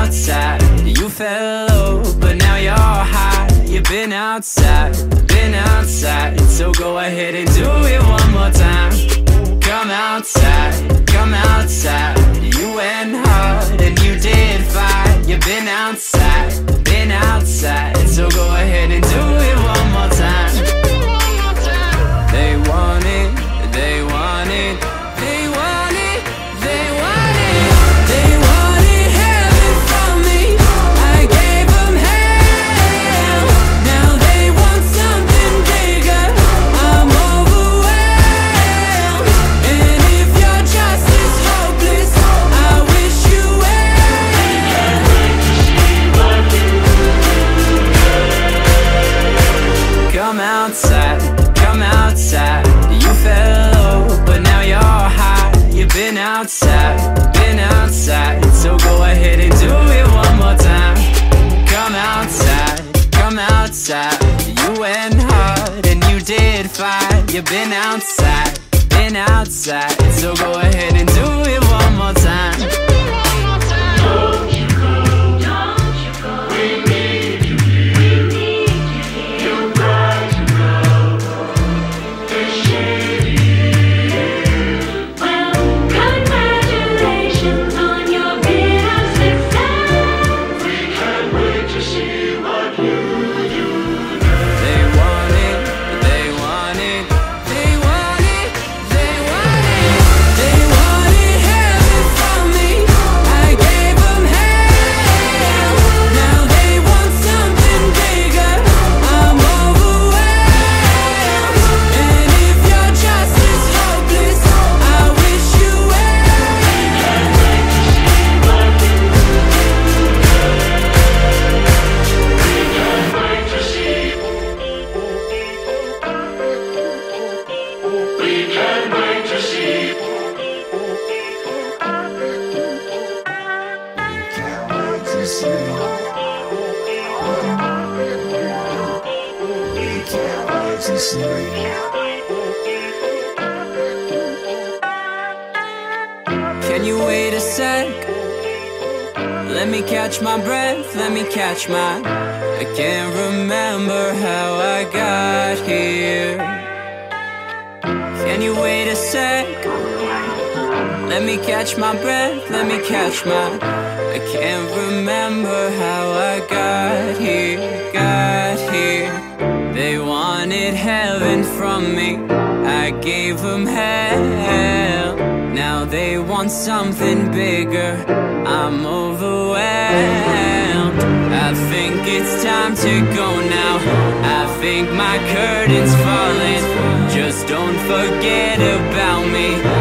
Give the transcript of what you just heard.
outside. You fell low, but now you're high. You've been outside, so go ahead and do it one more time. Come outside, you went hard and you did fine. You've been outside, so go ahead and do it one more time. They want it, they want it, they want it, they want it. They wanted heaven from me, I gave them hell. Now they want something bigger, I'm overwhelmed. And if your trust is hopeless, I wish you well. Come outside, you fell low, but now you're high. You've been outside, so go ahead and do it one more time. Come outside, you went hard and you did fine. You've been outside, so go ahead and do it one more time. Don't you go, we need you here. You've got to go, it's shady. Well, congratulations on your bit of success. We can't wait to see what you do. They want it, they want it, they want it, they want it. They wanted heaven from me, I gave them hell. Now they want something bigger, I'm overwhelmed. And if your trust is hopeless, I wish you We can't wait to see. Can you wait a sec? Let me catch my breath, let me catch my I can't remember how I got here. Can you wait a sec? Let me catch my breath, let me catch my I can't remember how I got here, They wanted heaven from me, I gave them hell. Now they want something bigger, I'm overwhelmed. I think it's time to go now, I think my curtain's falling. Just don't forget about me,